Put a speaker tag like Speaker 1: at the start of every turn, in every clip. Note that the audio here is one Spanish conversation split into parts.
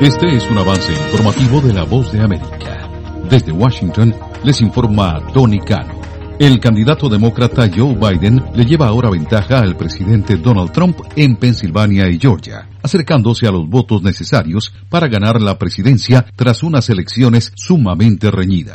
Speaker 1: Este es un avance informativo de La Voz de América. Desde Washington les informa Tony Cano. El candidato demócrata Joe Biden le lleva ahora ventaja al presidente Donald Trump en Pensilvania y Georgia, acercándose a los votos necesarios para ganar la presidencia tras unas elecciones sumamente reñidas.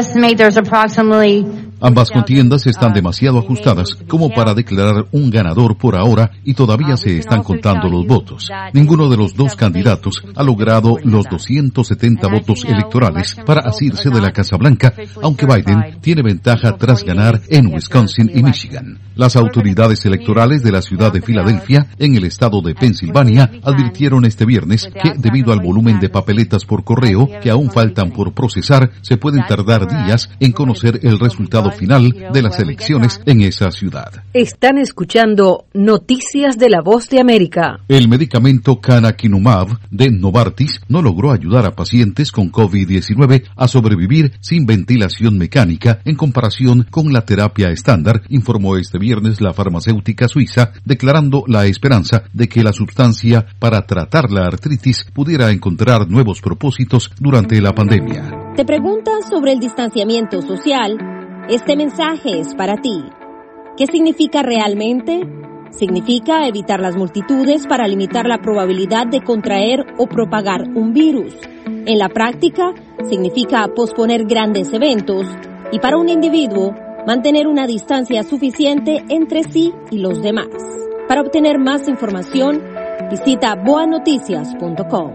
Speaker 1: Ambas contiendas están demasiado ajustadas como para declarar un ganador por ahora y todavía se están contando los votos. Ninguno de los dos candidatos ha logrado los 270 votos electorales para asirse de la Casa Blanca, aunque Biden tiene ventaja tras ganar en Wisconsin y Michigan. Las autoridades electorales de la ciudad de Filadelfia, en el estado de Pensilvania, advirtieron este viernes que, debido al volumen de papeletas por correo que aún faltan por procesar, se pueden tardar días en conocer el resultado final de las elecciones en esa ciudad.
Speaker 2: Están escuchando Noticias de La Voz de América.
Speaker 1: El medicamento canakinumab de Novartis no logró ayudar a pacientes con COVID-19 a sobrevivir sin ventilación mecánica en comparación con la terapia estándar, informó este viernes la farmacéutica suiza, declarando la esperanza de que la sustancia para tratar la artritis pudiera encontrar nuevos propósitos durante la pandemia.
Speaker 3: ¿Te preguntas sobre el distanciamiento social? Este mensaje es para ti. ¿Qué significa realmente? Significa evitar las multitudes para limitar la probabilidad de contraer o propagar un virus. En la práctica, significa posponer grandes eventos y para un individuo, mantener una distancia suficiente entre sí y los demás. Para obtener más información, visita boanoticias.com.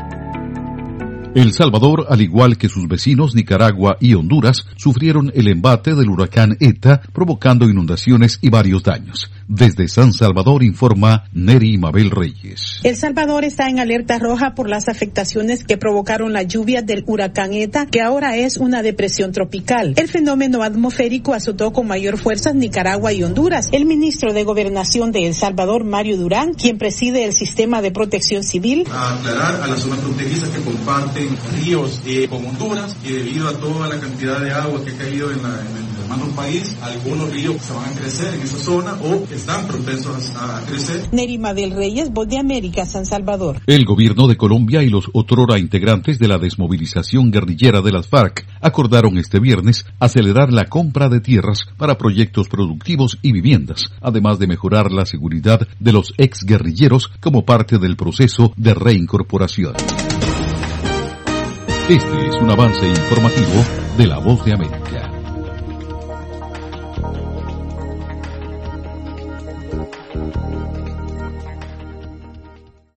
Speaker 1: El Salvador, al igual que sus vecinos Nicaragua y Honduras, sufrieron el embate del huracán ETA, provocando inundaciones y varios daños. Desde San Salvador informa Neri Mabel Reyes.
Speaker 4: El Salvador está en alerta roja por las afectaciones que provocaron las lluvias del huracán ETA, que ahora es una depresión tropical. El fenómeno atmosférico azotó con mayor fuerza Nicaragua y Honduras. El ministro de Gobernación de El Salvador, Mario Durán, quien preside el sistema de protección civil,
Speaker 5: a aclarar a las zonas fronterizas que comparten ríos con Honduras, y debido a toda la cantidad de agua que ha caído en el hermano país, algunos ríos se van a crecer en esa zona o están propensos a crecer.
Speaker 4: Nerima del Reyes, Voz de América, San Salvador.
Speaker 1: El gobierno de Colombia y los otrora integrantes de la desmovilización guerrillera de las FARC acordaron este viernes acelerar la compra de tierras para proyectos productivos y viviendas, además de mejorar la seguridad de los exguerrilleros como parte del proceso de reincorporación. Este es un avance informativo de La Voz de América.